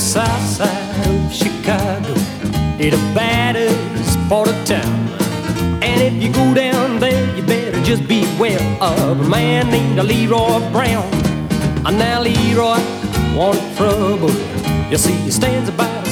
south side of Chicago, the baddest part of town. And if you go down there, you better just beware of a man named Leroy Brown. Now Leroy wanted trouble. You see, he stands about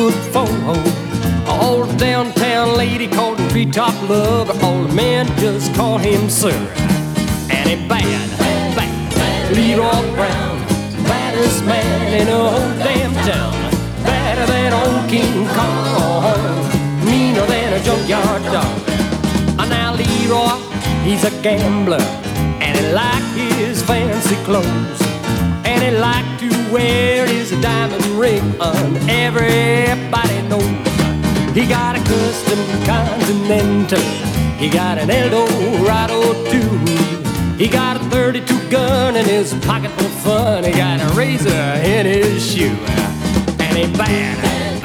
6'4". All the downtown lady called him treetop lover. All the men just call him sir. And he bad, Leroy Brown, baddest man in the whole damn town. Better than old King Kong, meaner than a junkyard dog. Now Leroy, he's a gambler, and he liked his fancy clothes, and he liked to wear his diamond ring on. Everybody knows he got a custom Continental, he got an Eldorado too. He got a 32 gun in his pocket for fun. He got a razor in his shoe, and he bad,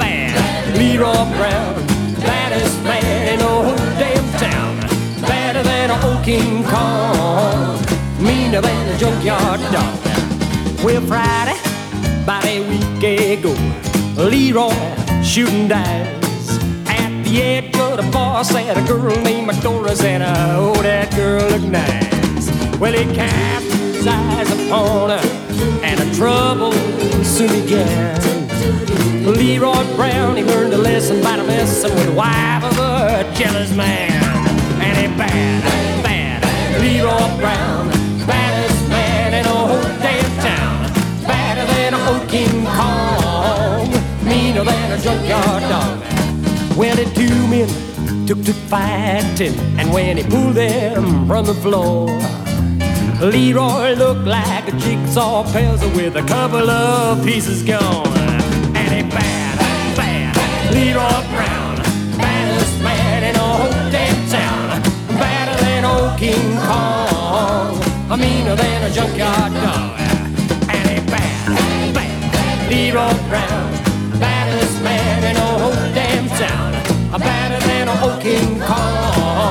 Leroy Brown, baddest man in the whole damn town. Better than an old King Kong, meaner than a junkyard dog. Well, Friday, about a week ago, Leroy shooting dice at the edge of the bar. Said a girl named Dora, said, oh, that girl looked nice. Well, he cast his eyes upon her, and the trouble soon began. Leroy Brown, he learned a lesson by messing with the wife of a jealous man. And he bad, Leroy Brown, baddest man in the whole damn town. Badder than an old King Kong, meaner than a junkyard dog. Well, the two men took to fighting, and when he pulled them from the floor, Leroy looked like a jigsaw puzzle with a couple of pieces gone. And he bad, Leroy Brown, baddest man in the whole damn town. Badder than old King Kong, meaner than a junkyard dog. And he bad, Leroy Brown, baddest man in the whole damn town. Badder than old King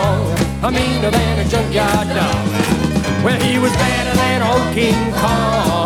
Kong, meaner than a junkyard dog. Well, he was better than old King Kong.